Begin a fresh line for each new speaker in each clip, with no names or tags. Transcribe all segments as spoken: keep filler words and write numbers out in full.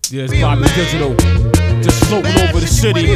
Yeah, it's Bobby Digital, just floating over the city.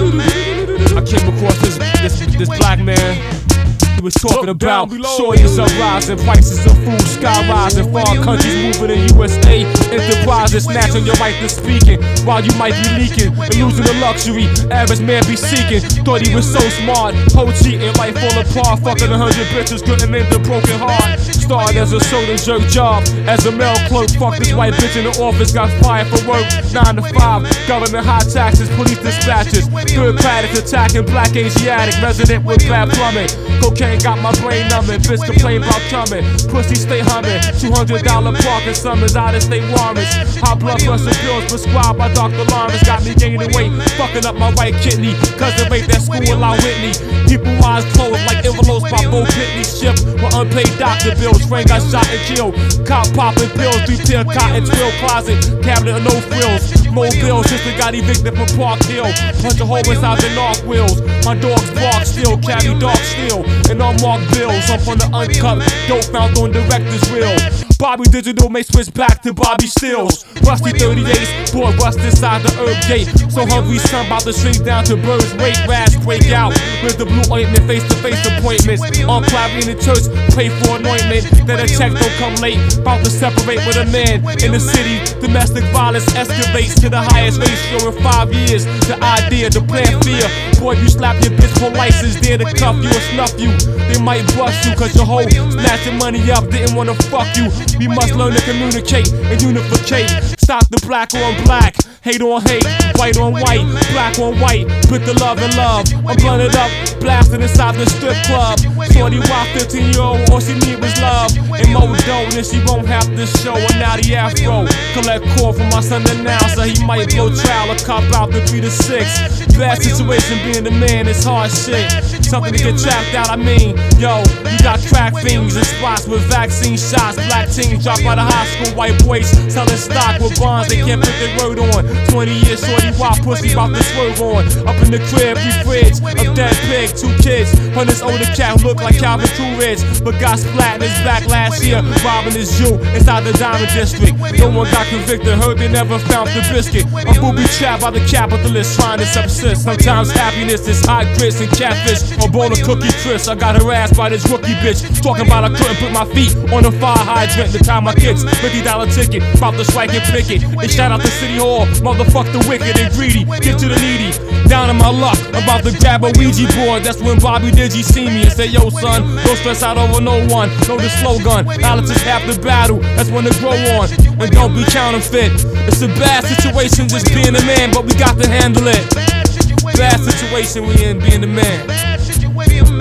I came across this this, this black man. He was talking Look about shorties are rising, prices of food sky rising, far countries moving in U S A enterprises, snatching your right to speaking while you might be leaking and losing the luxury average man be seeking. Thought he was so smart, whole cheating, life fall apart, fucking a hundred bitches, couldn't mend a broken heart. Started as a soda jerk job, as a mail clerk, fuck this white bitch in the office, got fired for work, nine to five, government high taxes, police dispatches, bureaucratic attacking black Asiatic, resident with bad plumbing, cocaine got my brain numbing, bitch complain about coming, pussy stay humming, two hundred dollar parking summers, out of state warrants, high blood pressure pills prescribed by Doctor Lawrence, got me gaining weight, fucking up my right kidney, cause it ain't that school out Whitney, people eyes closed like envelopes by Bo Pitney, ship with unpaid doctor bills, friend got shot and killed, cop popping pills, three tier cotton, twill closet, cabinet of no frills, mobile, sister got evicted from Park Hill, punch a hole inside the North wheels, my dogs bark still, carry dog steel, and unmarked bills, I'm from the uncut, dope found on director's reel. Bobby Digital may switch back to Bobby Stills. Rusty thirty-eights, boy rust inside the herb gate. So hungry, son about to shrink down to birds, rate rash, break out with the blue ointment, face-to-face appointments. On Clary in the church, pray for anointment. Then a check don't come late, about to separate with a man. In the city, domestic violence escalates to the highest ratio in five years. The idea, the plan fear. Boy, you slap your bitch for license, there to cuff you or snuff you. They might bust you cause your hoe snatch your money up, didn't wanna fuck you. We must learn to communicate and unificate. Stop the black on black, hate on hate, white on white, black on white. Put the love in love. I'm blunted up, blasting inside the strip club. Shorty wild fifteen year old, all she need was love and more dough, then she won't have to show a naughty afro. Collect call from my son now, so he might blow trial or cop out the three to six. Bad situation being the man is hard shit. Something to get trapped out, I mean, yo, you got crack fiends in spots with vaccine shots. Black teens drop out of high school, white boys selling stock with bonds they can't put their word on. twenty years shorty, wild pussy about to swerve on. Up in the crib, we fridge, a dead pig, two kids. On this older cat who look like Calvin Coolidge, but got splat in his back last year, robbing his Jew inside the Diamond District. No one got convicted, heard they never found the biscuit. I'm booby trapped by the capitalist trying to subsist. Sometimes happiness is hot grits and catfish, or bowl of cookie crisps. I got harassed by this rookie bitch, talking about I couldn't put my feet on a fire hydrant. The time my kids, fifty dollar ticket, about to strike and picket. They shout out to City Hall, motherfuck the wicked and greedy, get to the needy. Down in my luck, about to grab a Ouija board. That's when Bobby Digi see me and say, yo son, don't stress out over no one. Know the slogan, knowledge is half the battle. That's when to grow on, and don't be counterfeit. It's a bad situation just being a man, but we got to handle it. Bad situation we in being a man.